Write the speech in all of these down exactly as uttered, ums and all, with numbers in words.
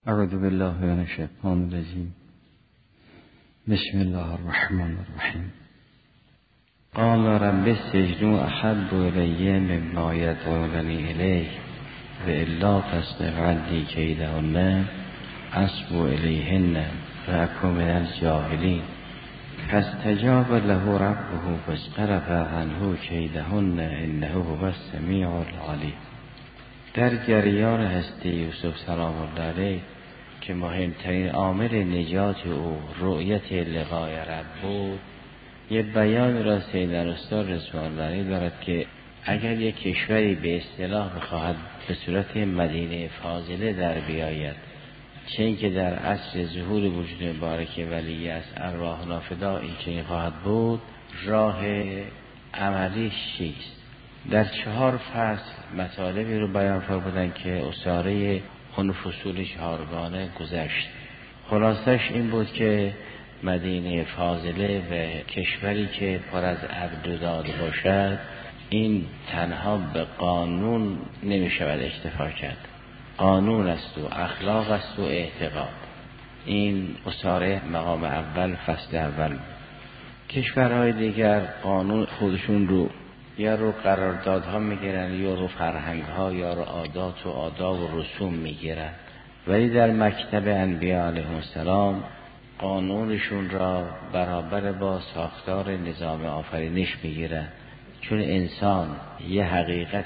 اعوذ بالله من الشیطان الرجیم. بسم الله الرحمن الرحیم. قال رب السجن احب الی مما یدعوننی الیه والا تصرف عنی کیدهن اصب الیهن فاکن من الجاهلین. فاستجاب له ربه فاصرف عنه کیدهن انه هو السمیع العلیم. در جریان هستی یوسف سلام الله علیه که مهمترین عامل نجات او رؤیت لقای رب بود، یه بیان را سیدنا استاد رضوان الله علیه دارد که اگر یک کشوری به اصطلاح بخواهد به صورت مدینه فاضله در بیاید، چه اینکه در عصر ظهور وجود مبارک ولی است ارواح نافدا این چنین خواهد بود، راه عملیش چیست؟ در چهار فصل مطالبی رو بیان فرمودن که اساره اون فصول چهارگانه گذشت. خلاصش این بود که مدینه فاضله و کشوری که پر از عدل و داد باشد، این تنها به قانون نمی شود اکتفا کرد. قانون است و اخلاق است و اعتقاد. این اساره مقام اول فصل اول. کشورهای دیگر قانون خودشون رو یا رو قراردادها میگیرن یا رو فرهنگها یا رو عادات و آداب و رسوم میگیرن، ولی در مکتب انبیاء علیهم السلام قانونشون را برابر با ساختار نظام آفرینش میگیرن، چون انسان یه حقیقت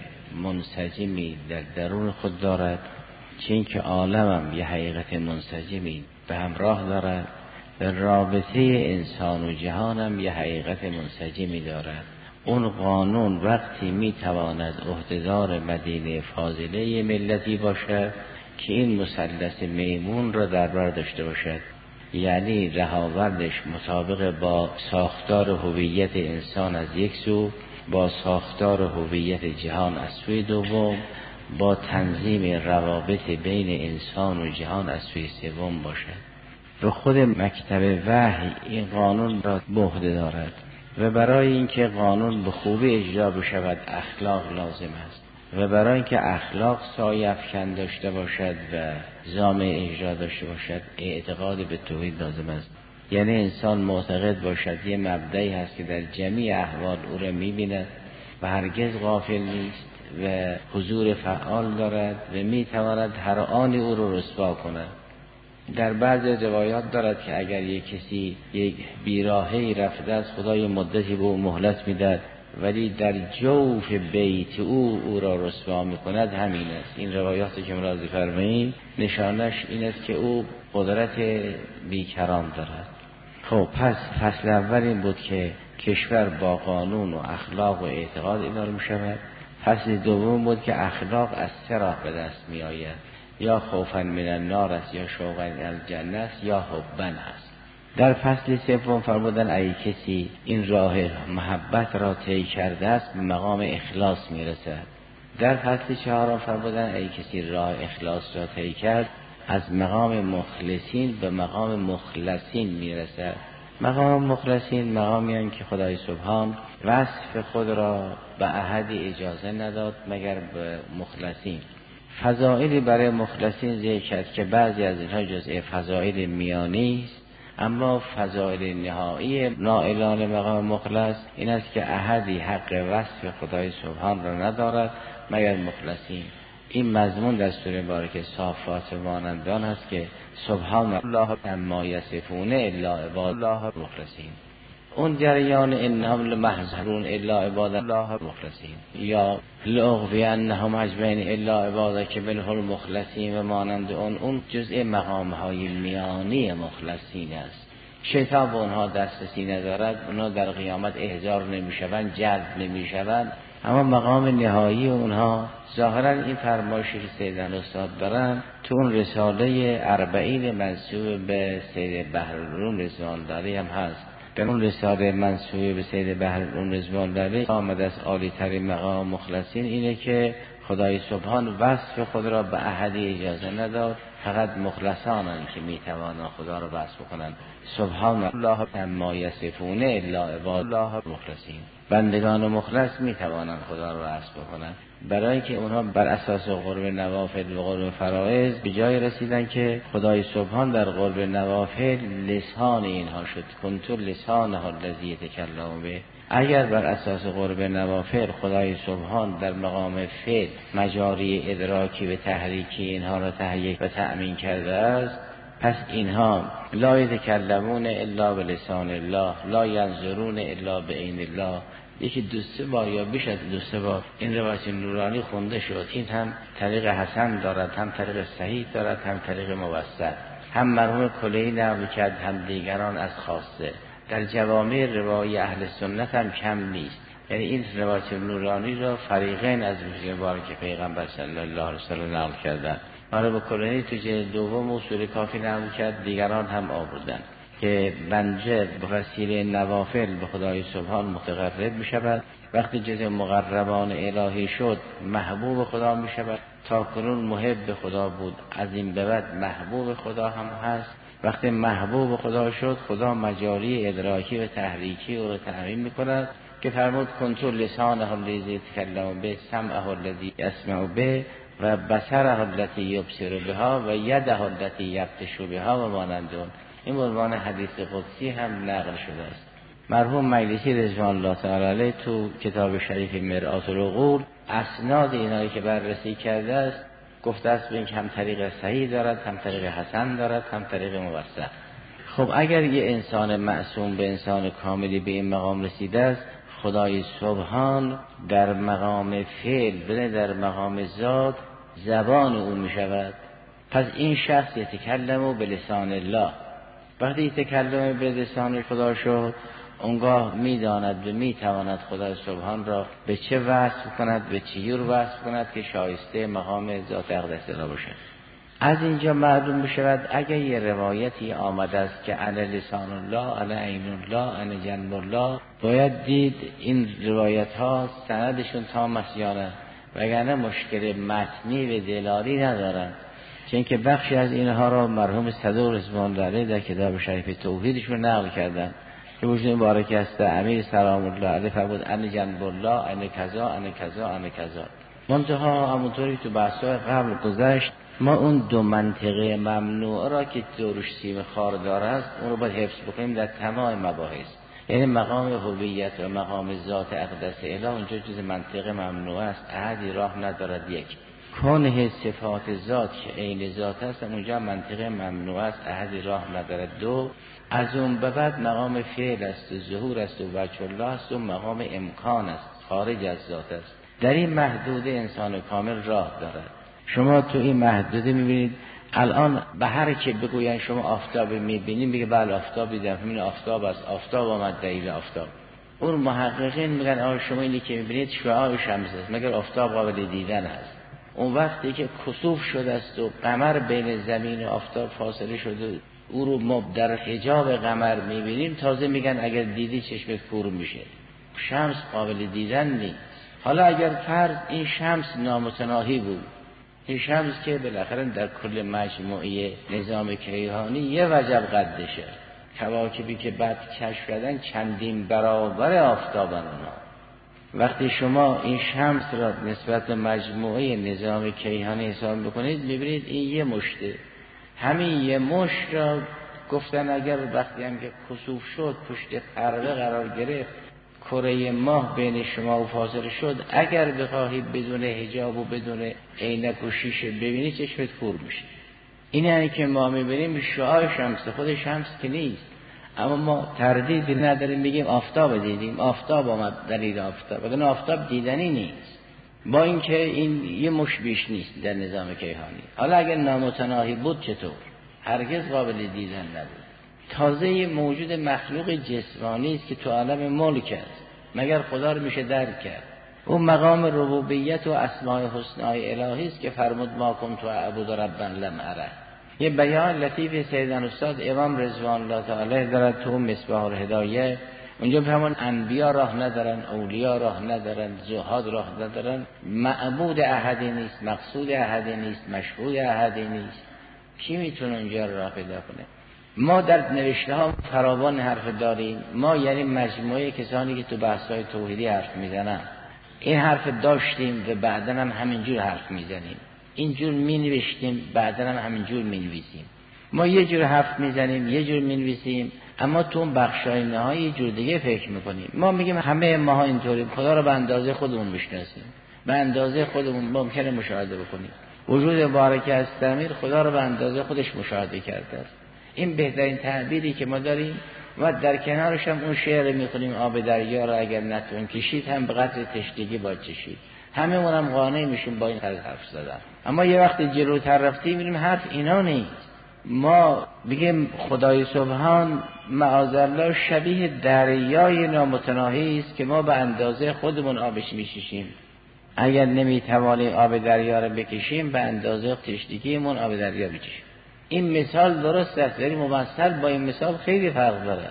منسجمی در درون خود دارد، چون که عالم هم یه حقیقت منسجمی به همراه دارد و رابطه انسان و جهان هم یه حقیقت منسجمی دارد. اون قانون وقتی میتواند عهدهدار مدینه فاضله ملتی باشد که این مثلث میمون را در بر داشته باشد، یعنی رهاوردش مطابق با ساختار هویت انسان از یک سو، با ساختار هویت جهان از سوی دوم، با تنظیم روابط بین انسان و جهان از سوی سوم باشد. به خود مکتب وحی این قانون را به عهده دارد و برای اینکه قانون به خوبی اجرا بشود اخلاق لازم است و برای اینکه اخلاق سایه افکن داشته باشد و ضامن اجرا داشته باشد اعتقاد به توحید لازم است. یعنی انسان معتقد باشد یه مبدعی هست که در جمیع احوال او را می‌بیند و هرگز غافل نیست و حضور فعال دارد و می‌تواند هر آنی او را رسوا کند. در بعض روایات دارد که اگر یک کسی یک بیراهه‌ای رفته از خدای مدتی به او مهلت میدهد ولی در جوف بیت او او را رسوا میکند، همین است. این روایاتی که ملاحظه فرمایید نشانش این است که او قدرت بیکران دارد. خب پس فصل اول این بود که کشور با قانون و اخلاق و اعتقاد اداره میشود. فصل دوم بود که اخلاق از سه راه به دست می آید، یا خوفا من النار است، یا شوقا الی الجنه است، یا حبا است. در فصل سوم فرمودن اگه کسی این راه محبت را طی کرده است به مقام اخلاص میرسد. در فصل چهارم فرمودن اگه کسی راه اخلاص را طی کرد از مقام مخلصین به مقام مخلصین میرسد. مقام مخلصین مقامی است که خدای سبحان وصف خود را به احدی اجازه نداد مگر به مخلصین. فضائلی برای مخلصین ذکر کرد که بعضی از اینها جزء فضائل میانی است، اما فضائل نهایی نائلان مقام مخلص این است که احدی حق وصف خدای سبحان را ندارد مگر مخلصین. این مضمون در سوره مبارکه صافات مانندان است که سبحان الله عما یصفون الا عباد الله المخلصین. اون جریان انهم لمحضرون الا عباد الله المخلصین، یا لاغوینهم اجمعین الا عبادک منهم المخلصین و مانند اون اون جزء مقام های میانی مخلصین است. شیطان به اونها دسترسی ندارد، اونها در قیامت احضار نمیشوند، جلب نمیشوند، اما مقام نهایی اونها ظاهرا این فرمایشی که سیدنا استاد دارن تو اون رساله اربعین منسوب به سید بحرالعلوم رضوان الله علیه هم هست. در اون رساله منسوب به سید بحرالعلوم رضوان الله علیه آمده است عالی ترین مقام مخلصین اینه که خدای سبحان وصف خود را به احدی اجازه نداد، فقط مخلصانند که میتوانند خدا را وصف کنند. سبحان الله عما یصفون الا عباد الله المخلصین. بندگان مخلص میتوانند خدا را وصف کنند، برای که اونها بر اساس قرب نوافل و قرب فرائض به جای رسیدن که خدای سبحان در قرب نوافل لسان اینها شد. کنت لسانه الذی یتکلم به. اگر بر اساس قرب نوافل خدای سبحان در مقام فعل مجاری ادراکی و تحریکی اینها را تهیه و تأمین کرده است، پس اینها لا یتکلمون الا بلسان الله، لا ینظرون الا بعین الله. یکی دو سه بار یا بیش از دو سه بار این روایت نورانی خونده شد. این هم طریق حسن دارد، هم طریق صحیح دارد، هم طریق موثق. هم مرحوم کلینی نقل کرد، هم دیگران از خاصه. در جوامع روای اهل سنت هم کم نیست. یعنی این روایت نورانی را فریقین از مبارک پیغمبر صلی الله علیه و سلم نقل کردند. مرحوم کلینی تو جلد دوم اصول کافی نقل کرد، دیگران هم آوردند که بنده به وسیله نوافل به خدای سبحان متقرب می شود. وقتی جز مقربان الهی شد محبوب خدا می شود. تا کنون محب خدا بود، از این به بعد محبوب خدا هم هست. وقتی محبوب خدا شد، خدا مجاری ادراکی و تحریکی او را تأمین می کند که فرمود کنت لسانه الذی یتکلم به، سمعه الذی یسمع به، و بصره التی یبصر بها، و یده التی یبطش بها و مانندون. این عنوان حدیث قدسی هم نقل شده است. مرحوم مجلسی رضوان الله تعالی علیه تو کتاب شریف مرآت العقول اسناد اینایی که بررسی کرده است گفته است به این هم طریق صحیح دارد، هم طریق حسن دارد، هم طریق موثق. خب اگر یه انسان معصوم به انسان کاملی به این مقام رسیده است، خدای سبحان در مقام فعل بله در مقام ذات زبان او می شود. پس این شخص یتکلم به لسان الله. وقتی تکلم به لسان خدا شد، اونگاه میداند و میتواند خدا سبحان را به چه وصف کند، به چه جور وصف کند که شایسته مقام ذات اقدس را باشد. از اینجا معلوم میشود اگر یه روایتی آمده است که انا لسان الله، انا عین الله، انا جنب الله، باید دید این روایت ها سندشون تام است یا نه، وگرنه مشکل متنی و دلالی ندارند. چون که بخشی از اینها را مرحوم صدوق رضوان الله علیه در کتاب شریف توحیدشون نقل کردن که وجود مبارک است امیر سلام الله علیه فرمود ان جنب الله، ان کذا، ان کذا، ان کذا. منتها همونطوری تو بحث‌های قبل گذشت، ما اون دو منطقه ممنوع را که دورش سیم خاردار است اون رو باید حفظ بکنیم در تمام مباحث. یعنی مقام هویت و مقام ذات اقدس اله اونجا جز منطقه ممنوع است، احدی راه ندارد. یک کنه صفات ذات که عین ذات است اونجا منطقه ممنوع است، احدی راه ندارد. دو از اون به بعد مقام فعل است و ظهور است و وجه الله است و مقام امکان است، خارج از ذات است. در این محدوده انسان کامل راه دارد. شما تو این محدوده میبینید الان به هر که بگوین شما آفتاب میبینید میگه بله آفتاب دیدم، همین آفتاب است، آفتاب آمد دلیل آفتاب. اون محققین میگن آقا شما اینی که میبینید شعاع شمس است، مگر آفتاب قابل دیدن است؟ اون وقتی که کسوف شده است و قمر بین زمین و آفتاب فاصله شده او رو ما در حجاب قمر میبینیم، تازه میگن اگر دیدی چشمت کور میشه. شمس قابل دیدن نیست. حالا اگر فرض این شمس نامتناهی بود، این شمس که بالاخره در کل مجموعه نظام کیهانی یه وجب قدشه، کواکبی که بعد کشف کردن چندین برابر آفتابن اونا. وقتی شما این شمس را نسبت مجموعه نظام کیهانی حساب بکنید میبینید این یه مشته. همین یه مشت را گفتن اگر وقتی هم که کسوف شد پشت پرده قرار گرفت، کره ماه بین شما و فاصله شد، اگر بخواهید بدون حجاب و بدون عینک و شیشه ببینید چشمت کور میشه. این یعنی که ما میبینیم شعاع شمس، خود شمس که نیست، اما ما تردیدی نداریم بگیم آفتاب دیدیم، آفتاب آمد دلیل آفتاب، وگرنه آفتاب دیدنی نیست. با اینکه این یه مش بیش نیست در نظام کیهانی. حالا اگر نامتناهی بود چطور؟ هرگز قابل دیدن نبود. تازه یه موجود مخلوق جسمانی است که تو عالم ملک است، مگر خدا رو میشه درک کرد. اون مقام ربوبیت و اسماء حسنای الهی است که فرمود ما کنت اعبد ربا لم اره. یه بیان لطیف سیدنا استاد امام رضوان الله تعالی دارد تو مصباح الهدایه اونجا همون انبیا راه ندارن، اولیا راه ندارن، زهاد راه ندارن، معبود احدی نیست، مقصود احدی نیست، مشهود احدی نیست. کی میتونه اونجا راه پیدا کنه؟ ما در نوشته ها فراوان حرف داریم. ما یعنی مجموعه کسانی که تو بحث‌های توحیدی حرف میزنن این حرف داشتیم و بعداً هم همینجور حرف میزنیم، اینجور مینوشتیم، بعداً هم همینجور مینویسیم. ما یه جور حرف میزنیم، یه جور مینویسیم، اما تو اون بخشای نهایی یه جور دیگه فکر میکنیم. ما میگیم همه ماها اینطوریم، خدا رو به اندازه خودمون میشناسیم، به اندازه خودمون ممکنه مشاهده بکنیم. وجود بارک استمیر خدا رو به اندازه خودش مشاهده کرده است. این بهترین تعبیری که ما داریم. و در کنارش هم اون شعر میخونیم آب دریا را اگر نتون کشید هم به قدر تشنگی باید چشید. همه اونم قانع میشیم با این طرز حرف زدن. اما یه وقت جلوتر رفتیم میبینیم حرف اینا نیست. ما بگیم خدای سبحان معاذالله شبیه دریای نامتناهی است که ما به اندازه خودمون آبش میششیم. اگر نمیتوانیم آب دریا را بکشیم به اندازه تشنگیمون آب دریا بکشیم. این مثال درست است، ولی ممثل با این مثال خیلی فرق داره.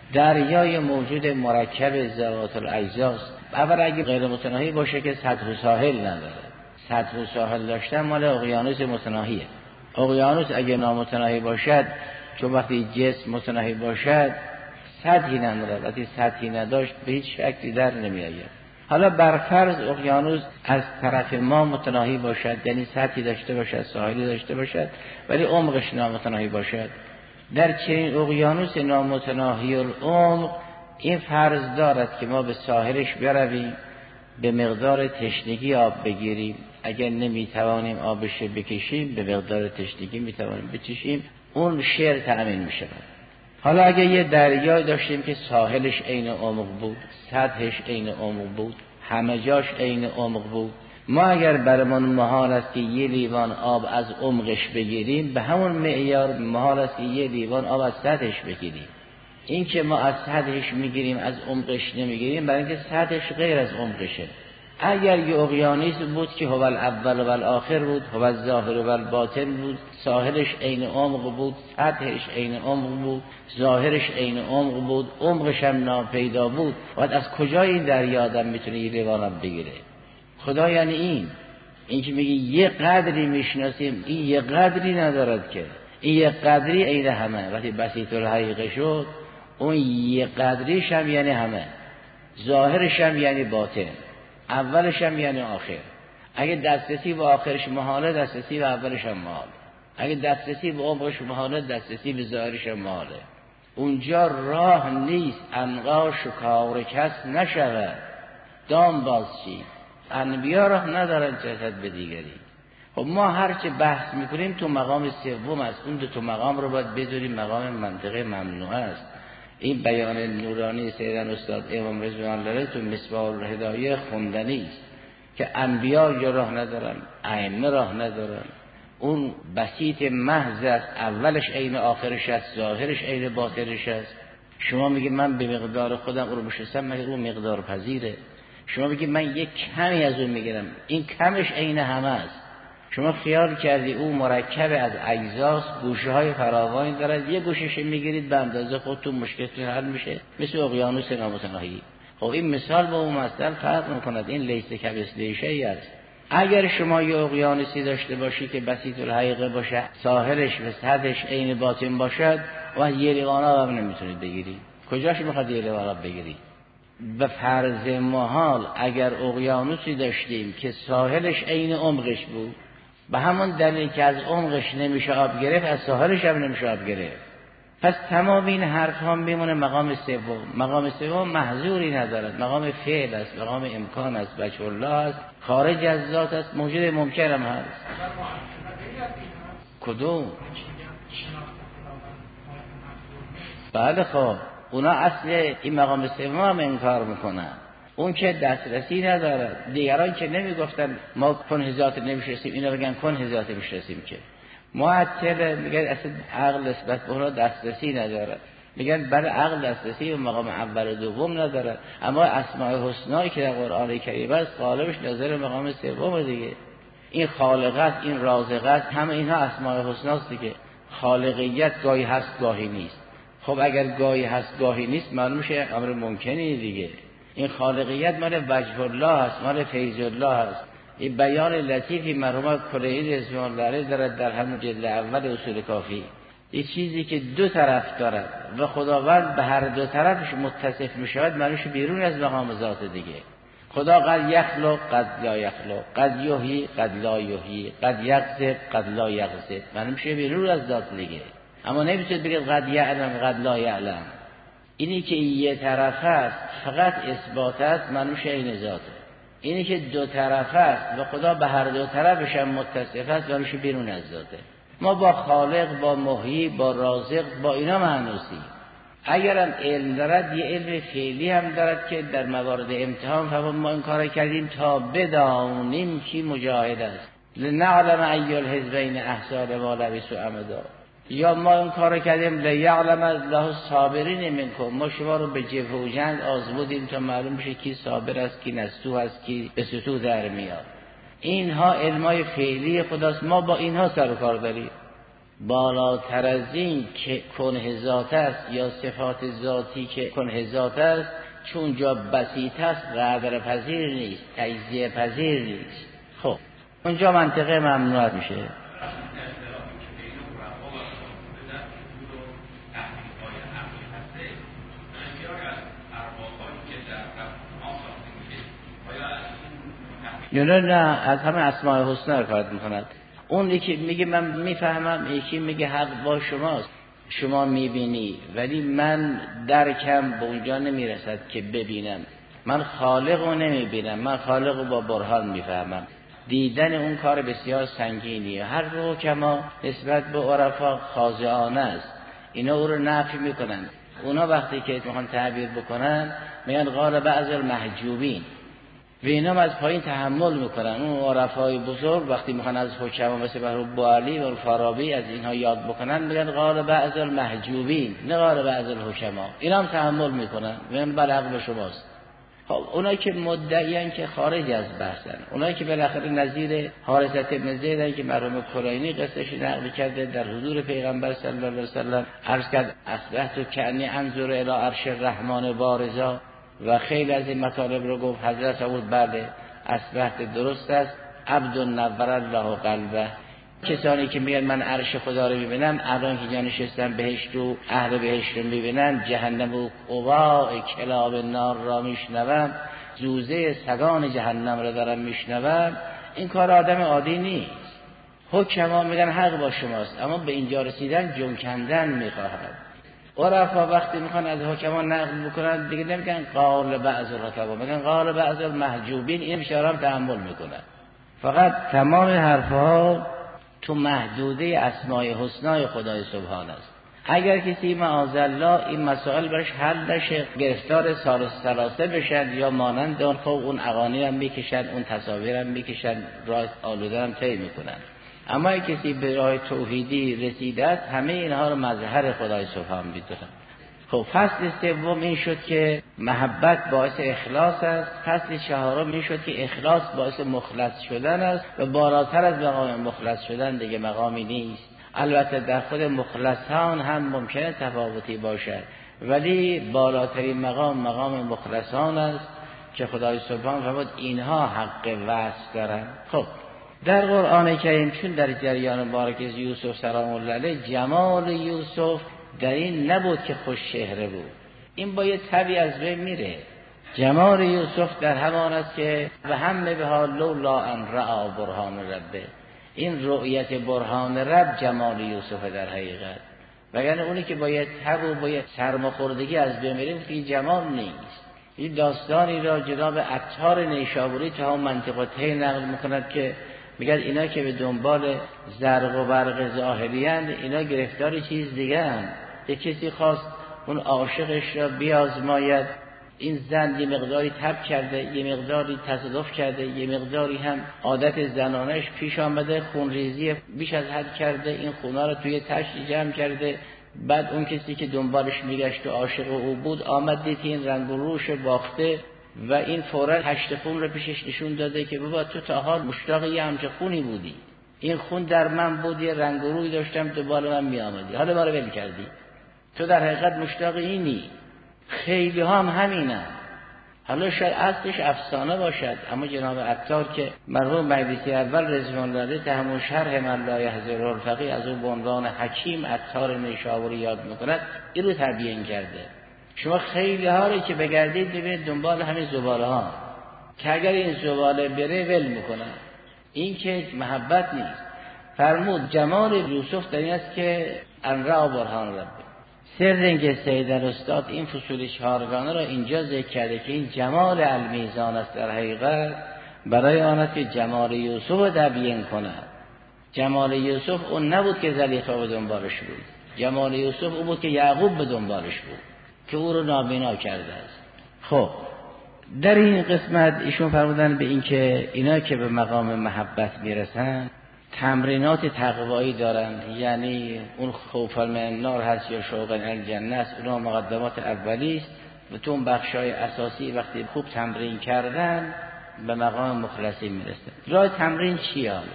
دریای موجود مرکب ذوات الاجزاست. اول اگه غیر متناهی باشه که سطح و ساحل نداره. سطح و ساحل داشتن مال اقیانوس متناهیه. اقیانوس اگه نامتناهی باشد، چون وقتی جسم متناهی باشد سطحی نداره، وقتی سطحی نداشت به هیچ شکلی در نمیآید. حالا برفرض اقیانوس از طرف ما متناهی باشد، یعنی سطحی داشته باشد، ساحلی داشته باشد، ولی عمقش نامتناهی باشد. در چنین اقیانوس نامتناهی العمق این فرض دارد که ما به ساحلش برویم، به مقدار تشنگی آب بگیریم. اگر نمیتوانیم آبش بکشیم به مقدار تشنگی میتوانیم بچشیم. اون شعر تأمین میشه. حالا اگه یه دریا داشتیم که ساحلش عین عمق بود، سطحش عین عمق بود، همه جاش عین عمق بود، ما اگر برمون محال است که یه لیوان آب از عمقش بگیریم، به همون معیار محال است که یه لیوان آب از سطحش بگیریم. این که ما از سطحش میگیریم از عمقش نمیگیریم برای اینکه سطحش غیر از عمقشه. اگر یه اقیانوس بود که هو الاول و الاخر بود، هو الظاهر و الباطن بود، ساحلش عین عمق بود، سطحش عین عمق بود، ظاهرش عین عمق بود، عمقش هم ناپیدا بود، بعد از کجا این دریا آدم میتونه یه لیوان بگیره؟ خدا یعنی این این که میگه یه قدری میشناسیم، این یه قدری ندارد که این یه قدری عین همه. وقتی بسیط الحقیقه شد اون یه قدریش هم یعنی همه، ظاهرش هم یعنی باطن، اولش هم یعنی آخر. اگه دسترسی به آخرش محاله، دسترسی به اولش هم محاله. اگه دسترسی به عمقش محاله، دسترسی به ظاهرش هم محاله. اونجا راه نیست عنقا شکار کس نشود دام باز چی. انبیا راه ندارن جهت به دیگری. خب ما هرچه بحث میکنیم تو مقام سوم است. اون دو تا مقام رو باید بذاریم مقام منطقه ممنوعه است. این بیان نورانی سیدن استاد امام رضوان الله تو مصباح الهدایه خوندنی است که انبیا یا راه ندارن، ائمه راه ندارن. اون بسیط محض است، اولش عین آخرش است، ظاهرش عین باطنش است. شما میگید من به مقدار خودم رو بشستم، مگه اون مقدار پذیره؟ شما بگید من یک کمی از اون میگیرم، این کمش عین همه است. شما خیال کردی او مرکب از اجزاست، گوشه های فراوانی دارد، یه گوشش میگیرید به اندازه خودتون مشکلتون حل میشه، مثل اقیانوس نامتناهی. خب این مثال با اون مثال فرق میکند. این لیس کمثله شیء است. اگر شما یه اقیانوسی داشته باشی که بسیط الحقیقه باشه، ساحلش و سطحش عین باطن باشد، و یه لیوان آب نمیتونید بگیری. کجاش میخواد یه لیوان آب بگیری؟ به فرض محال اگر اقیانوسی داشتیم که ساحلش عین عمقش بود، به همون دلیل که از عمقش نمیشه آب گرفت، از ساحلش هم نمیشه آب گرفت. پس تمام این حرف هم میمونه مقام سوم. مقام سوم محظوری ندارد، مقام فعل است، مقام امکان است، بچه الله است، خارج از ذات است، موجود ممکن هم هست. کدوم؟ بله خب اونا اصل این مقام سوم هم انکار میکنن. اون که دسترسی نداره. دیگران که نمیگفتن ما کن ذات نمیشناسیم، اینا بگن کن ذات میشناسیم. که معطل میگن اصلا عقل نسبت به اونها دسترسی نداره. میگن برای عقل دسترسی به مقام اول و دوم نداره، اما اسماء الحسنا که در قرآن کریم است قالبش نظر مقام سوم دیگه. این خالقت، این رازقت، همه اینها اسماء الحسنا است دیگه. خالقیت گاهی هست گاهی نیست. خب اگر گاهی هست گاهی نیست معلوم میشه امر ممکنی دیگه. این خالقیت مال وجه الله است، مال فیض الله است. این بیان لطیفی مرحوم کلینی رضوان الله علیه دارد در همون جلد اول اصول کافی. این چیزی که دو طرف دارد و خداوند به هر دو طرفش متصف میشود معنیش بیرون از مقام ذات دیگه. خدا قد یخلق قد لا یخلق، قد یحیی قد لا یحیی، قد یغضب قد لا یغضب، معنیش بیرون از ذات دیگه. اما نمیشه بگید قد یعلم قد لا یعلم. اینی که یه طرف است فقط اثبات است، معنیش این ذاته. اینی که دو طرف است و خدا به هر دو طرفش هم متصف است، معنیش بیرون از ذاته. ما با خالق، با محیی، با رازق، با اینا معنوسی. اگرم علم دارد یه علم فعلی هم دارد که در موارد امتحان فهم ما این کار کردیم تا بدانیم کی مجاهد است، لنعلم ای الحزبین احصی لما لبثوا امدا. یا ما این کار کردیم لیعلم الله الصابرین منکم، ما شما رو به جبهه و جنگ آزمودیم تا معلوم بشه کی صابر است، کی نستوه است، کی به ستوه در میاد. اینها علمای فعلی خداست، ما با اینها سر و کار داریم. بالاتر از این که کنه ذات است یا صفات ذاتی که کنه ذات است، چون جا بسیط است قدر پذیر نیست، تجزیه پذیر نیست. خب اونجا منطقه ممنوعات میشه. نه نه از همه اسماء الحسنا رو کارت میکند. اون یکی میگه من میفهمم، یکی میگه حق با شماست، شما میبینی ولی من درکم به اونجا نمیرسد که ببینم. من خالق رو نمیبینم، من خالق رو با برهان میفهمم. دیدن اون کار بسیار سنگینیه. هر رو که ما نسبت به عرفا خاضعانه است، اینا او رو نفی میکنن. اونا وقتی که میخوان تعبیر بکنن میگن قال بعض المحجوبین، و اینا از پایین تحمل میکنن. اون عرفای بزرگ وقتی میخوان از حکما مثل بهرام بوالی و فارابی از اینها یاد بکنن میگن قال بعض المحجوبین، نه قال بعض الحکما. اینا هم تحمل میکنن، میگن بله حق به شماست. خب اونایی که مدعیان که خارج از بحثن، اونایی که بالاخره نظیر حارثه ابن زید که مرحوم کلینی قصهش نقل کرده در حضور پیغمبر صلی الله علیه و سلم عرض کرد اصبحت کأنی انظر الی عرش الرحمن بارزا، و خیلی از این مطالب رو گفت. حضرت بود بله اصبحت درست است، عبد نور الله قلبه. کسانی که میگن من عرش خدا رو میبینم، الان که نشستن بهشت رو اهل بهشت رو میبینن، جهنم و قواع کلاب نار را میشنوم، زوزه سگان جهنم رو دارم میشنوم، این کار آدم عادی نیست. حکما میگن حق با شماست، اما به اینجا رسیدن جون کندن میخواهد. عرفا وقتی میخوان از حکما نقل بکنن دیگه نمیگن قال بعض الحکما، میگن قال بعض المحجوبین. این اشاره هم تحمل میکنن. فقط تمام حرفها تو محدوده اسماء حسنای خدای سبحان است. اگر کسی معاذالله این مسائل برش حل نشه، گرفتار سالس ثلاثه بشن یا مانند اون، خب اون اغانی هم میکشن، اون تصاویر هم میکشن، راه آلوده هم طی میکنن. اما اگه کسی به راه توحیدی رسیده است، همه اینها رو مظهر خدای سبحان میدونن. خب فصل سوم این شد که محبت باعث اخلاص است. فصل چهارم این شد که اخلاص باعث مخلص شدن است و بالاتر از مقام مخلص شدن دیگه مقامی نیست. البته در خود مخلصان هم ممکنه تفاوتی باشد، ولی بالاترین مقام مقام مخلصان است که خدای سبحان فرمود اینها حق وصل دارن. خب در قرآن کریم چون در جریان مبارک یوسف سلام الله علیه جمال یوسف در این نبود که خوش چهره بود، این با یه تبی از بین میره. جمال یوسف در همان است که و هم به حال لولا ان رأى برهان ربه، این رؤیت برهان رب جمال یوسف در حقیقت. وگرنه اونی که با یه تب و با یه سرماخوردگی از بین میره که جمال نیست. این داستانی را جناب عطار نیشابوری تا هم منطقه ته نقل میکند که میگن اینا که به دنبال زرق و برق ظاهری اند، اینا گرفتار چیز دیگه اند. یک کسی خواست اون عاشقش را بیازماید، این زن یه مقداری تب کرده، یه مقداری تصادف کرده، یه مقداری هم عادت زنانش پیش آمده، خونریزی بیش از حد کرده، این خونا رو توی تشتی جمع کرده. بعد اون کسی که دنبالش میگشت و عاشق او بود آمد دید این رنگ و روش باخته و این فوراً هشت خون رو پیشش نشون داده که بابا تو تا حال مشتاق یه همچه خونی بودی، این خون در من بود، یه رنگ و روی داشتم دنبال من می آمدی، حالا ما رو ول کردی. تو در حقیقت مشتاق اینی. خیلی ها هم همینه. حالا شاید اصلش افسانه باشد، اما جناب عطار که مرحوم مجلسی اول رضوان الله علیه تهم شرح من لا یحضر الفقیه از اون به عنوان حکیم عطار نیشابوری یاد میکند، این رو تبیین کرده. شما خیلی ها رو که بگردید ببینید دنبال همین زباله ها که اگر این زباله بره ول میکنن. این که محبت نیست. فرمود جمال یوسف در این است که انرا برهان رب. سر اینکه سید الاستاد این فصول چهارگانه را اینجا ذکر کرده که این جمال المیزان است در حقیقت برای آن است که جمال یوسف را تبیین کند. جمال یوسف اون نبود که زلیخا به دنبالش بود. جمال یوسف اون بود که یعقوب به دنبالش بود که او رو نابینا کرده است. خب در این قسمت ایشون فرمودن به این که اینا که به مقام محبت میرسن تمرینات تقوایی دارن، یعنی اون خوف من النار هست یا شوق الجنه است، اونها مقدمات اولی است و تو اون بخشای اساسی وقتی خوب تمرین کردن به مقام مخلصی میرسن. راه تمرین چیه؟ حالا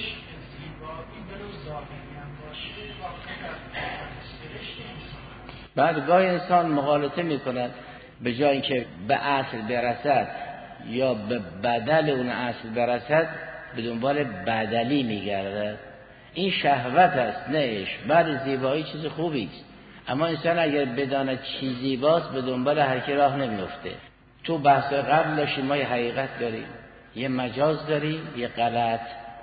بعد گاهی انسان مغالطه میکند، به جای اینکه به اصل برسد یا به بدل اون اصل برسد به دنبال بدلی میگردد. این شهوت است نه عشق. بعد زیبایی چیز خوبی است، اما انسان اگر بداند چی زیباست به دنبال هر کی راه نمیفته. تو بحث قبل داشتیم ما یه حقیقت داریم، یه مجاز داریم، یه غلط.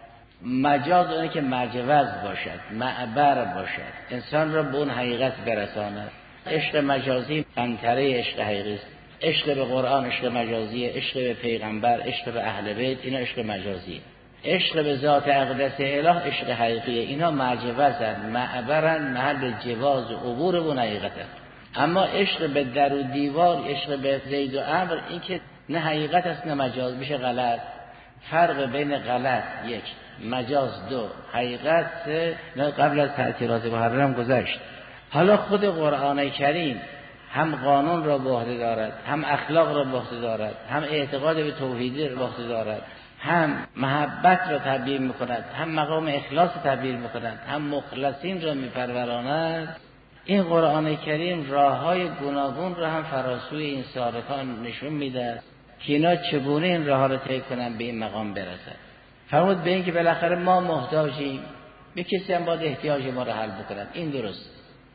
مجاز اونه که مجوز باشد، معبر باشد، انسان را به اون حقیقت برساند. عشق مجازی قنطره عشق حقیقی است. عشق به قرآن عشق مجازیه، عشق به پیغمبر، عشق به اهل بیت اینا عشق مجازیه. عشق به ذات اقدس اله عشق حقیقیه. اینا مجوزن، معبرن، محل جواز و عبور اون حقیقتن. اما عشق به در و دیوار، عشق به زید و عمرو، این که نه حقیقت است نه مجاز، میشه غلط. فرق بین غلط یک، مجاز دو، حقیقت سه. نه قبل از تعطیلات محرم گذشت. حالا خود قرآن کریم هم قانون را به عهده دارد، هم اخلاق را به عهده دارد، هم اعتقاد به توحیدی را به عهده دارد، هم محبت را تبیین میکند، هم مقام اخلاص را تبیین میکند، هم مخلصین را میپروراند. این قرآن کریم راههای گوناگون را هم فراسوی این سالکان نشون میده که اینا چگونه این راه را طی کنن به این مقام برسد. فرمود به این که بالاخره ما محتاجیم، به کسی هم باید احتیاج ما را حل بکند. این درست.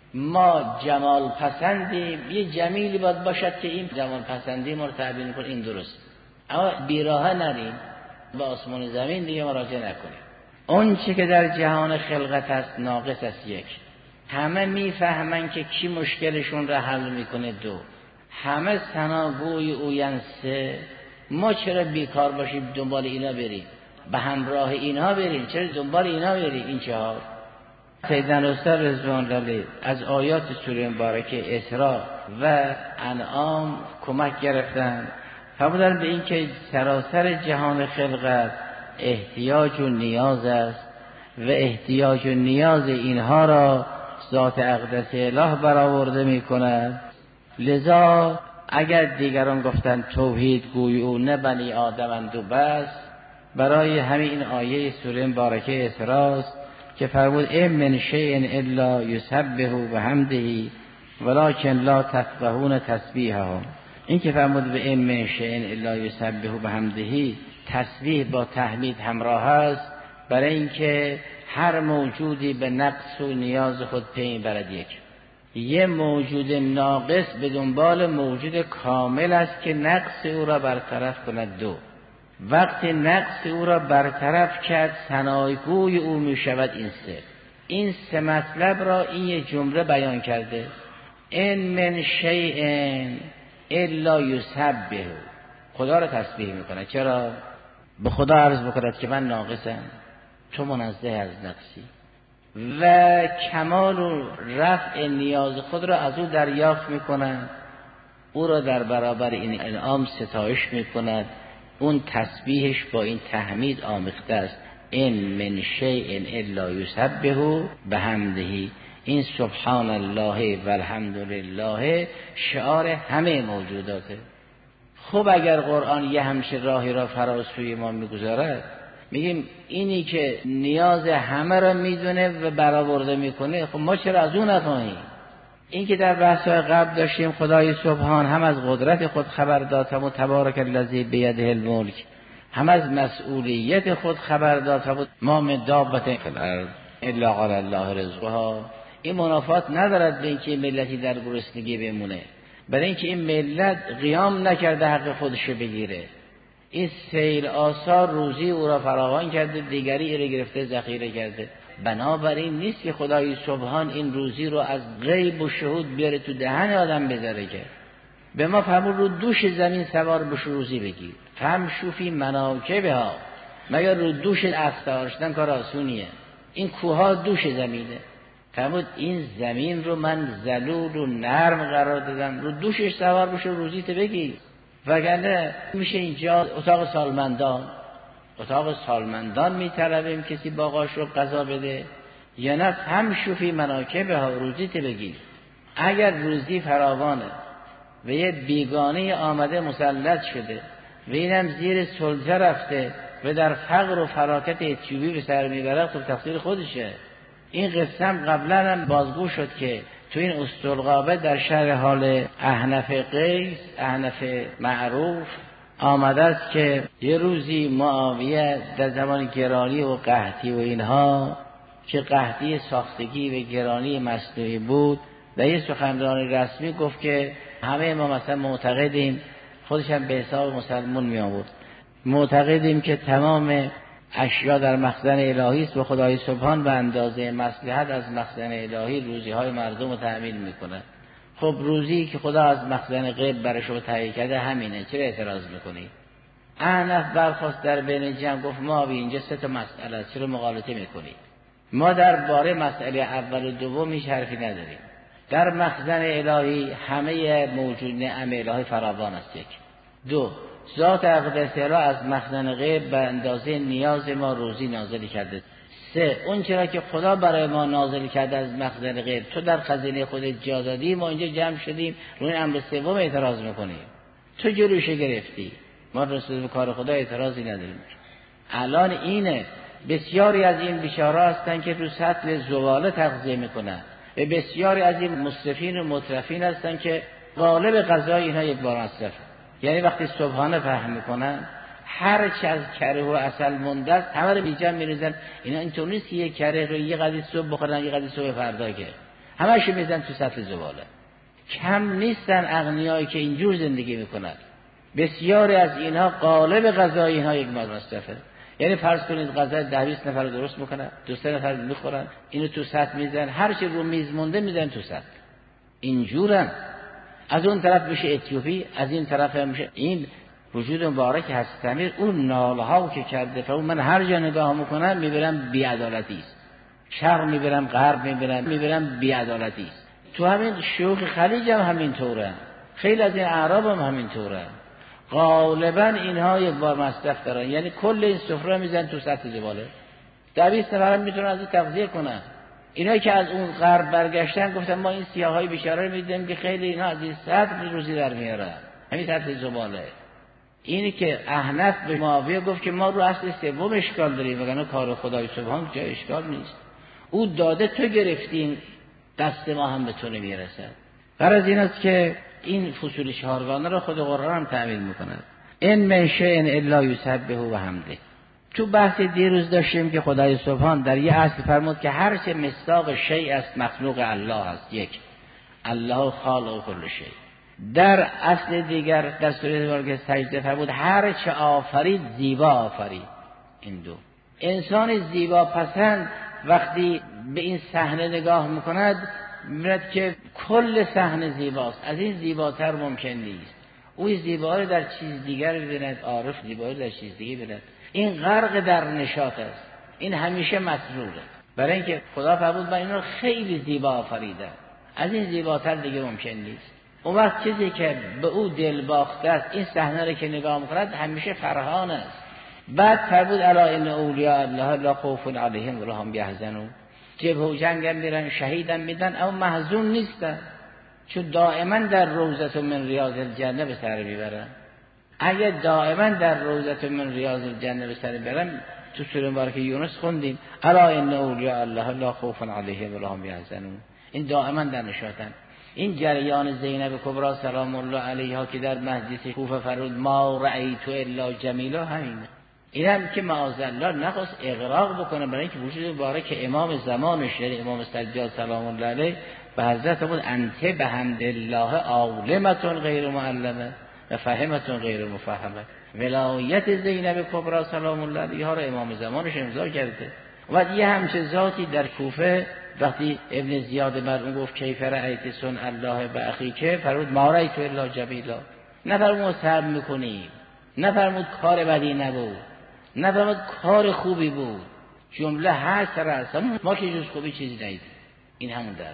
ما جمال پسندیم، یه جمیلی باید باشد که این جمال پسندی ما رو تبیین کنه. این درست. اما بیراه نریم، به آسمان زمین دیگه مراجعه نکنیم. اون چی که در جهان خلقت است ناقص است. یک، همه میفهمن که کی مشکلشون را حل میکنه. دو، همه ثناگوی اوین. سه، ما چرا بیکار باشیم دنبال اینا بریم، به همراه اینها بریم، چرا دنبال اینا بریم. این چهار. سیدنا استاد رضوان الله از آیات سوره مبارکه اسراء و انعام کمک گرفتن. فرمودن به این که سراسر جهان خلقت احتیاج و نیاز است و احتیاج و نیاز اینها را ذات اقدس اله برآورده می کند. لذا اگر دیگران گفتن توحید گویون بنی آدمند و بس، برای همین آیه سوره مبارکه اسراء که فرمود ام من شیء الا یسبح بحمده ولکن لا تفقهون تسبیحهم. این که فرمود به ام من شیء الا یسبح بحمده، تسبیح با تحمید همراه است، برای اینکه هر موجودی به نقص و نیاز خود پی برد. یک یه موجود ناقص به دنبال موجود کامل است که نقص او را برطرف کند. دو، وقتی نقص او را برطرف کرد ثنایگوی او می شود. این سه این سه مطلب را این یک جمله بیان کرده. ان من شیء الا یسبح، خدا را تسبیح میکنه. چرا؟ به خدا عرض بکند که من ناقصم، تو منزه از نقصی، و کمال و رفع نیاز خود را از او دریافت میکند، او را در برابر این انعام ستایش میکند. اون تسبیحش با این تحمید آمیخته است. ان من شیء الا یسبح بحمده. این سبحان الله و الحمد لله شعار همه موجوداته. خب اگر قرآن یه همچه راهی را فراسوی ما میگذارد، میگیم اینی که نیاز همه را میدونه و برآورده میکنه، خب ما چرا از اون نخواهیم؟ این که در بحث قبل داشتیم خدای سبحان هم از قدرت خود خبر داد و تبارک الذی بیده الملک، هم از مسئولیت خود خبر داد و ما من دابة فی الارض الا علی الله رزقها. این منافات ندارد به اینکه ملتی در گرسنگی بمونه، برای اینکه این ملت قیام نکرده حق خودشو بگیره. این سیل آثار روزی او را فراوان کرده، دیگری ایره گرفته ذخیره کرده. بنابراین نیست که خدای سبحان این روزی رو از غیب و شهود بیاره تو دهن آدم بذاره، که به ما فرمود رو دوش زمین سوار بش روزی بگیر، فمشوا فی مناکبها. مگر رو دوش اسب کار آسونیه؟ این کوها دوش زمینه. فرمود این زمین رو من ذلول و نرم قرار دادم، رو دوشش سوار بش روزیت بگیر. وگرنه میشه اینجا اتاق سالمندان، اتاق سالمندان میطلبیم کسی باقاش رو قضا بده، یا نه فمشوا فی مناکبها، روزیت بگیر. اگر روزی فراوانه و یه بیگانه آمده مسلط شده و اینم زیر سلطه رفته و در فقر و فراکت اتیوبی به سر میبرد، خب تقصیر خودشه. این قسم قبلا هم بازگو شد که تو این استرقابه در شهر حال احنف قیس، احنف معروف آمده است که یه روزی معاویه در زمان گرانی و قحطی و اینها، که قحطی ساختگی و گرانی مصنوعی بود، و یه سخنرانی رسمی گفت که همه ما مثلا معتقدیم، خودش هم به حساب مسلمون می آورد، معتقدیم که تمام اشیا در مخزن الهی است و خدای سبحان به اندازه مصلحت از مخزن الهی روزی های مردم رو تأمین میکنه. خب روزی که خدا از مخزن غیب برش رو تهیه کرده همینه، چرا اعتراض میکنی؟ احنف برخاست در بین جمع گفت ما اینجا سه تا مسئله است، چرا مغالطه میکنی؟ ما در باره مسئله اول و دوم هیچ حرفی نداریم. در مخزن الهی همه موجود نعم الهی فراوان است. یک. دو، ذات اقدس الهی از مخزن غیب به اندازه نیاز ما روزی نازل کرده. سه، اون چرا که خدا برای ما نازل کرده از مخزن غیب تو در خزینه خودت جا دادی، ما اینجا جمع شدیم روی این امر سوم اعتراض میکنیم. تو جلوش گرفتی، ما رسول به کار خدا اعتراضی نداریم. الان اینه بسیاری از این بیچاره هستن که تو سطل زباله تغذیه میکنن و بسیاری از این مسرفین و مترفین هستن که غالب غذای اینها یک بار مصرفه. یعنی وقتی صبحانه فهم میکنن هر چه از کره و عسل مونده است همه رو بیجم میریزن. اینا اینطور نیست که یک کره رو یه قدی صبح بخورن یه قدی صبح فردا، که همه‌شو میزنن تو سطل زباله. کم نیستن اغنیایی که اینجور زندگی میکنن. بسیاری از اینها غالب غذای اینها یک بار مصرفه. یعنی فرض کنید غذا ده بیست نفر درست میکنن، دو سه نفر میخورن، اینو تو سطل میزنن، هر چی رو میز مونده میزنن تو سطل. اینجورن. از اون طرف میشه اتیوپی، از این طرف میشه این وجود مبارک هستمیر. اون ناله ها که کرده فرمود من هر جا نگاه میکنم میبرم بی‌عدالتی است، شرق میبرم غرب میبرم میبرم بی‌عدالتی است. تو همین شیوخ خلیج هم همین طوره، خیلی از این اعراب هم همین طوره. غالبا اینها یک بار مصرف دارن، یعنی کل این سفره میزن تو سطح زباله. ده بیست نفر میتونن از این تغذیه کنن. اینا که از اون غرب برگشتن گفتن ما این سیاهای بیچاره رو میدیم که خیلی اینا از این سطح روزی در میارن، همین سطح زباله. اینی که احنف به معاویه گفت که ما رو اصل سوم اشکال داریم، وگرنه کار خدای سبحان جای اشکال نیست. او داده تو گرفتین، دست ما هم به تو نمیرسد. غرض این است که این فصول چهارگانه رو خود قرآن هم تعمیل میکند. این من شیء الا یسبح و حمده. تو بحث دیروز داشتیم که خدای سبحان در یه اصل فرمود که هر چه مصداق شیء است مخلوق الله است. یک، الله خالق کل شیء. در اصل دیگر در سوره که سجده فرمود هر چه آفرید زیبا آفرید. این دو. انسان زیبا پسند وقتی به این صحنه نگاه میکند می‌بیند که کل صحنه زیباست، از این زیباتر ممکن نیست. او زیبا رو در چیز دیگر ببیند، عارف زیبا رو در چیز دیگر ببیند. این غرق در نشاط است، این همیشه مسروره، برای اینکه خدا فرمود من اینو رو خیلی زیبا آفریدم، از این زیباتر دیگه ممکن نیست. اون وقت چیزی که به او دل باخته است این صحنه رو که نگاه می‌کند همیشه فرحان است. بعد فرمود الا ان اولیاء الله لا خوف علیهم ولا هم یحزنون. جبهه و جنگ هم میرن، شهیدم میدن، اما محزون نیستن، چون دائما در روضة من ریاض الجنه به سر میبرن. اگه دائما در روضة من ریاض الجنه به سر میبرن، تو سوره مبارکه یونس خوندیم الا ان اولیاء الله لا خوف علیهم ولا هم یحزنون. این دائما در نشاطن. این جریان زینب کبری سلام الله علیها که در مجلس کوفه فرمود ما رأیت الا جمیلا، همینه. این هم که معاذالله نخواست اغراق بکنه، برای اینکه وجود مبارک امام زمانش یعنی امام سجاد سلام الله علیه به حضرت بود انت بحمد الله عالمتون غیر معلمه و فهمتون غیر مفهمه. ولایت زینب کبری سلام الله علیها را امام زمانش امضا کرده. و یه همچه ذاتی در کوفه وقتی ابن زیاد مرحوم گفت کیف رأیت صنع الله باخیک، فرمود ما رأیت الا جمیلا. نفرمود صبر میکنیم، نفرمود کار بدی نبود، نفرمود کار خوبی بود، جمله هست رأس ما که جز خوبی چیزی ندیدیم. این همون در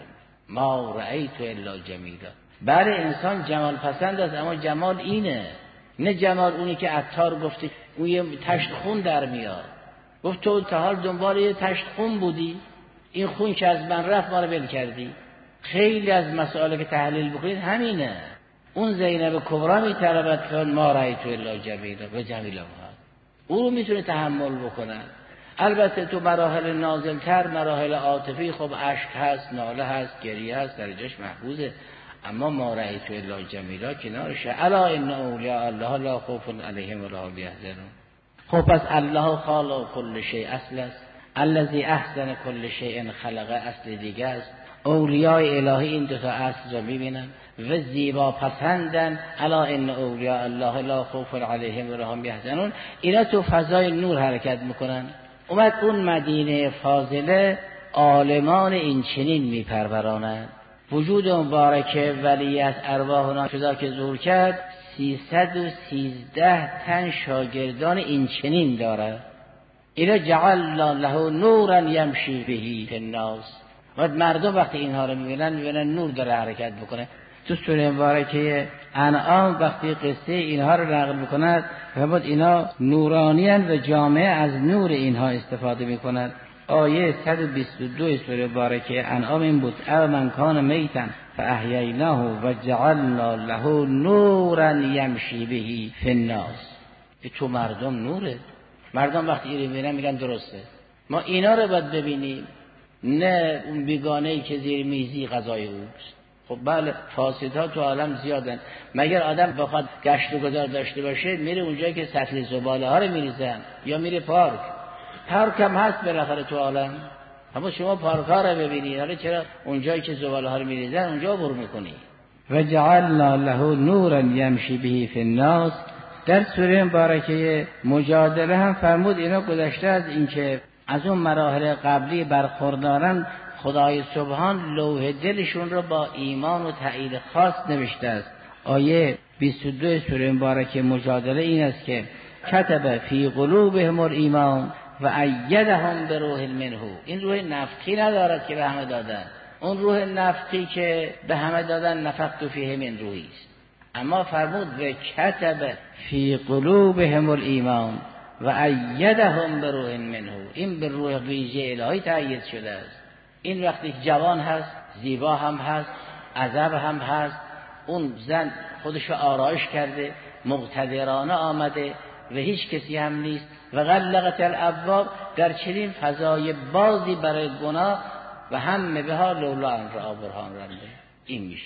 ما رأیت الا جمیلا. بله انسان جمال پسند است، اما جمال اینه، نه جمال اونی که عطار گفته اون یه تشت خون در میاد. گفت تو تا حال دنبال یه تشت خون بودی، این خون که از من رفت ما رو بل کردی. خیلی از مسائل که تحلیل بکنید همینه. اون زینب کبری میطلبد که ما رأیت الا جمیلا و جمیلا هست، او رو میتونه تحمل بکنن. البته تو مراحل نازلتر، مراحل عاطفی، خب اشک هست، ناله هست، گریه هست، درجهش محفوظه، اما ما رأیت الا جمیلا کنارشه. الا ان اولیاء الله لا خوف علیهم ولا هم یحزنون. خب پس الله خالق کل شیء اصل است، الذی احسن کل شیء خلق اصل دیگه است. اولیاء الهی این دو تا اصل را میبینن و زیبا پسندن. الا ان اولیاء الله لا خوف علیهم ولا هم یحزنون. اینا تو فضای نور حرکت میکنن. اومد اون مدینه فاضله عالمان این چنین میپرورانند. وجود مبارک ولی از ارواحنا شده که ظهور کرد سیصد و سیزده تن شاگردان این چنین داره. اینا جعلنا له نورا یمشی بهی فی الناس. و مردم وقتی اینها رو میبینن میبینن نور داره حرکت بکنه. تو سوره مبارکه انعام وقتی قصه اینها رو نقل میکند فرمود اینا نورانیان و جامعه از نور اینها استفاده میکنند. آیه صد و بیست و دو سوره مبارکه انعام این بود او من کان میتا فاحییناه و جعلنا له نورا یمشی بهی فی الناس. تو مردم نوره. مردم وقتی اینو میبینن میگن درسته، ما اینا رو باید ببینیم، نه اون بیگانه‌ای که زیر میزی غذای اوست. خب بله فاسدها تو عالم زیادن، مگر آدم بخواد گشت و گذار داشته باشه میره اونجایی که سطل زباله ها رو میریزن یا میره پارک. پارک هم هست بالاخره تو عالم، اما شما پارک ها رو ببینید، حالا چرا اونجایی که زباله ها رو میریزن اونجا برو میکنی. و جعلنا له نورا یمشی بهی فی الناس. در سوره مبارکه مجادله هم فرمود اینا گذشته از اینکه از اون مراحل قبلی برخوردارن، خدای سبحان لوح دلشون رو با ایمان و تأیید خاص نوشته است. آیه بیست و دو سوره مبارکه مجادله این است که کتب فی قلوبهم الایمان و ایدهم بروح منه. این روح نفخی ندارد که به همه دادن، اون روح نفخی که به همه دادن نفخت فیه من روحی است. اما فرمود و کتب فی قلوبهم الایمان و ایدهم بروح منه. این به روح ویژه الهی تأیید شده است. این وقتی جوان هست، زیبا هم هست، عذب هم هست، اون زن خودش آرایش کرده، مقتدرانه آمده و هیچ کسی هم نیست و غلقت الابواب، در چنین فضای بازی برای گناه و هم به ها لولا ان را برهان رنده. این میشه.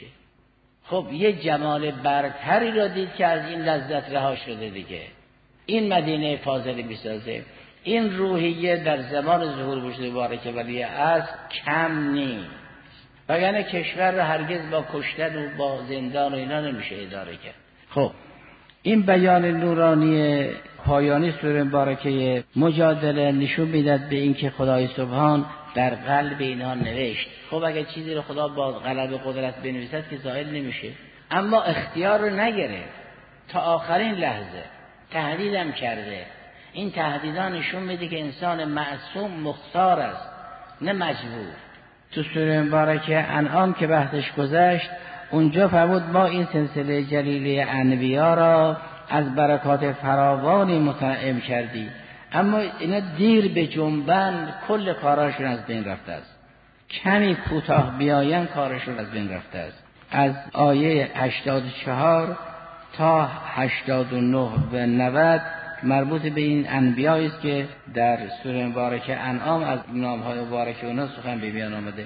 خب یه جمال برتری را دید که از این لذت رها شده دیگه. این مدینه فاضله میسازه. این روحیه در زمان ظهور وجود مبارک ولی است کم نیست، وگرنه کشور را هرگز با کشتن و با زندان و اینا نمیشه اداره کرد. خب این بیان نورانی پایانی سوره مبارکه مجادله نشون میداد به این که خدای سبحان در قلب اینها نوشت. خب اگه چیزی رو خدا با غلب قدرت بنویسد که زائل نمیشه، اما اختیار رو نگرفت تا آخرین لحظه، تهدیدم کرده. این تهدیدان نشون میده که انسان معصوم مختار است نه مجبور. تو سوره مبارکه انعام که بحثش گذشت اونجا فرمود ما این سلسله جلیله انبیا را از برکات فراوانی متنعم کردی، اما اینا دیر به جنبن کل کاراشون از بین رفته است. کمی کوتاه بیاین کارشون از بین رفته است. از آیه هشتاد و چهار تا هشتاد و نه و نود مربوط به این انبیایی است که در سوره مبارکه انعام از نام‌های مبارک اونها سخن به میان آمده.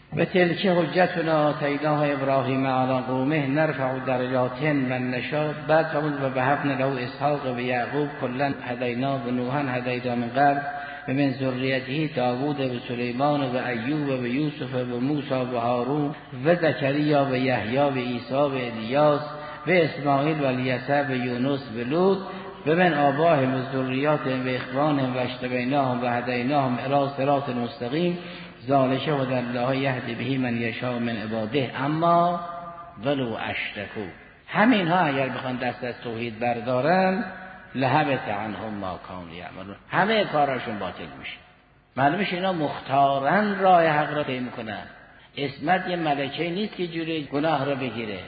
و تلک حجتنا آتیناها ابراهیم علی قومه نرفع درجات من نشاء. بعد فرمود و وهبنا له اسحاق و یعقوب کلا هدینا و نوحا هدینا من قبل و من ذریته داوود و سلیمان و ایوب و یوسف و موسی و هارون و زکریا و یحیی و عیسی و الیاس و اسماعیل و الیسع و یونس و لوط و من آبائهم و ذریاتهم و اخوانهم و اجتبیناهم و هدیناهم الی صراط مستقیم ذالک هدی الله یهدی به من یشاء من عباده اما ولو اشرکوا. همین ها اگر بخوان دست از توحید بردارن لهبط عنهم ما کانوا یعملون، همه کاراشون باطل میشه. معلومه اینا مختارن راه حق را طی میکنن. عصمت یه ملکه نیست که جوری گناه را بگیره.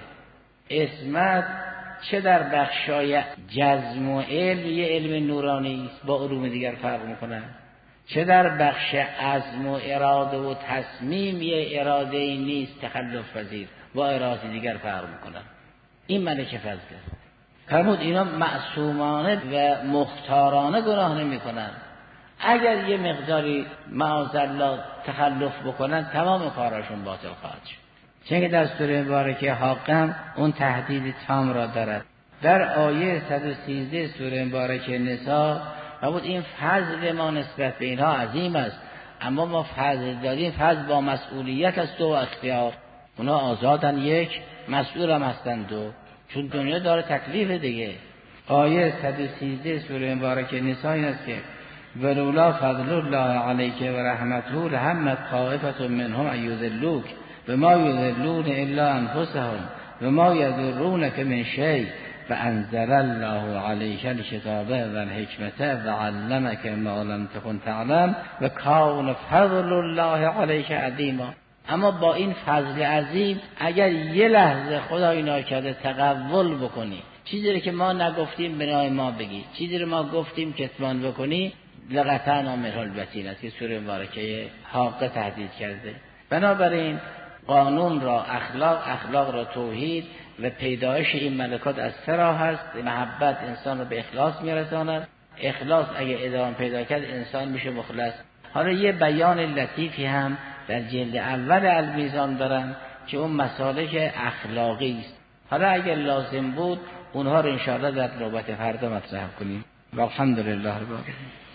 عصمت چه در بخشای جزم و علم یه علم نورانی است با علوم دیگر فرق میکنن، چه در بخش عزم و اراده و تصمیم یه اراده ای نیست تخلف پذیر با اراده دیگر فرق میکنن. این ملکه فضله. فرمود اینا معصومانه و مختارانه گناه نمی کنن. اگر یه مقداری معاذالله تخلف بکنن تمام کاراشون باطل خواهد شد. چون که در سوره مبارکه حاقم اون تهدید تام را دارد. در آیه صد و سیزده سوره مبارکه نساء فرمود این فضل ما نسبت به اینها عظیم است، اما ما فضل داریم، فضل با مسئولیت است و اختیار. اونا آزادن یک، مسئول هم هستن دو، چون دنیا داره تکلیف دیگه. آیه صد و سیزده سوره مبارکه نساء این است که ولولا فضل الله علیک و رحمته لهمت طائفة منهم ان یضلوک و ما یضلون الا انفسهم و ما یضرونک من شیء و انزل الله علیک الکتاب و الحکمت و علمک ما لم تکن تعلم و کان فضل الله علیک عظیما. اما با این فضل عظیم اگر یه لحظه خدای ناکرده تقول بکنی، چیزی رو که ما نگفتیم بنای ما بگی، چیزی رو ما گفتیم کتمان بکنی، لقطعنا منه الوتین است که سوره مبارکه حاقه تهدید کرده. بنابراین قانون را اخلاق، اخلاق را توحید و پیدایش این ملکات از سه راه هست. محبت انسان رو به اخلاص میرساند، اخلاص اگه ادامه پیدا کرد انسان میشه مخلص. حالا یه بیان لطیفی هم در جلد اول المیزان دارن که اون مسالک اخلاقی است. حالا اگر لازم بود اونها رو انشاءالله در نوبت فردا مطرح کنیم. والحمدلله رب العالمین.